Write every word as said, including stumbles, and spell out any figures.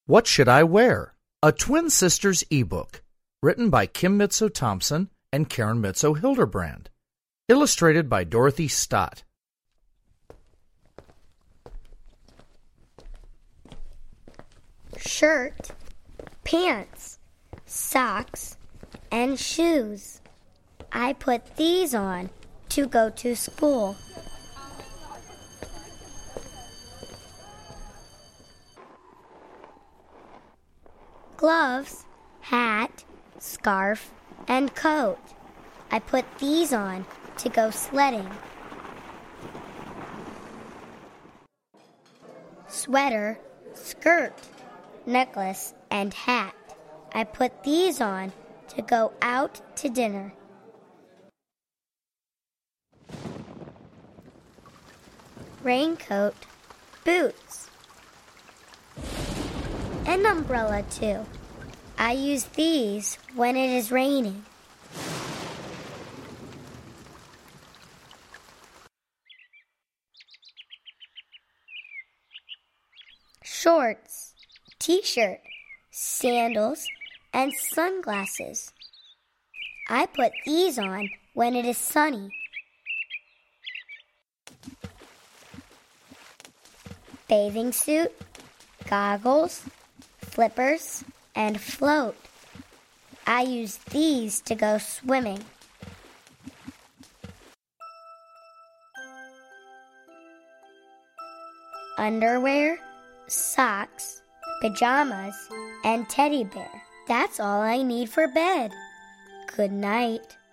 What Should I Wear? A Twin Sisters ebook, written by Kim Mitso-Thompson and Karen Mitso-Hilderbrand. Illustrated by Dorothy Stott. Shirt, pants, socks, and shoes. I put these on to go to school. Gloves, hat, scarf, and coat. I put these on to go sledding. Sweater, skirt, necklace, and hat. I put these on to go out to dinner. Raincoat, boots, an umbrella too. I use these when it is raining. Shorts, t-shirt, sandals, and sunglasses. I put these on when it is sunny. Bathing suit, goggles, flippers, and float. I use these to go swimming. Underwear, socks, pajamas, and teddy bear. That's all I need for bed. Good night.